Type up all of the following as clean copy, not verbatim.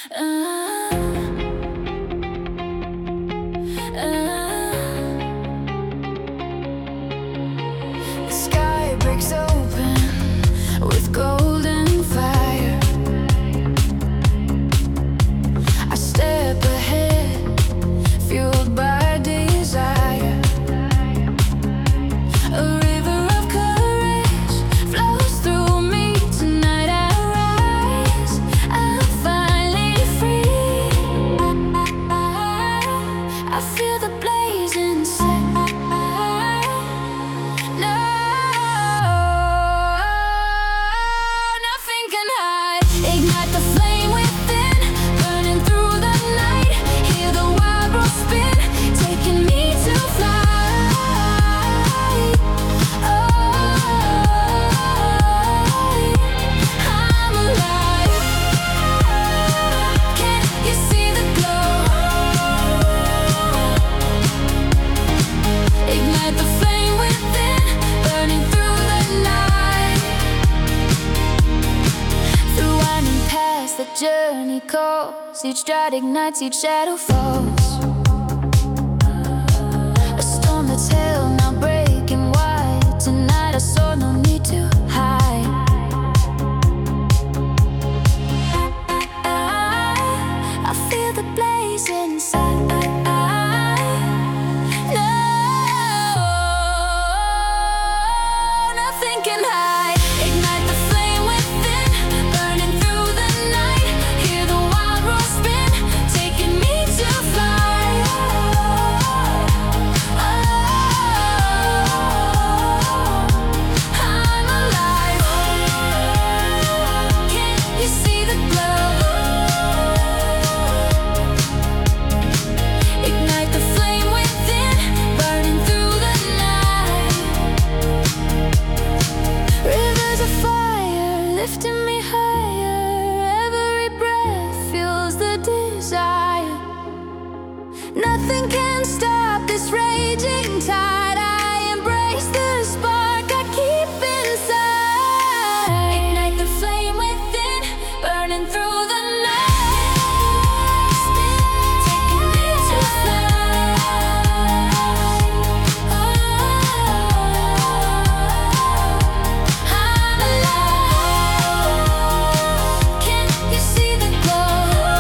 The sky breaks open with golden fire. I step ahead, fueled by desire. A river of courage flows through me. Tonight I rise, I'm finally free. I feel the blaze inside. No, nothing can hide. Ignite the flame within, burning through the night. Hear the wild rose spin, taking me to flight. I'm alive. Can't you see the glow? Ignite the flame within, burning through the night. Through winding paths, the journey calls. Each stride ignites, each shadow falls. A storm that's hell now breaking wide. Tonight I soar, no need to hide. I feel the blaze inside. No, nothing can hide. Ignite the flame within, burning through the night. Hear the wild rose spin, taking me to flight. I'm alive. Can't you see the glow? Ignite the flame within, burning through the night. Rivers of fire lifting me higher. Every breath fuels the desire. Nothing can stop this raging tide. I embrace the spark I keep inside. Ignite the flame within, burning through the night. Taking me to flight. I'm alive. Can't you see the glow?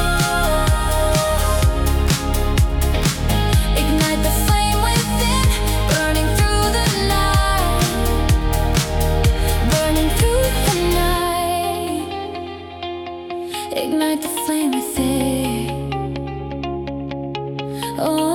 Ignite the flame within, burning through the night. Burning through the night. Ignite the flame within. Oh.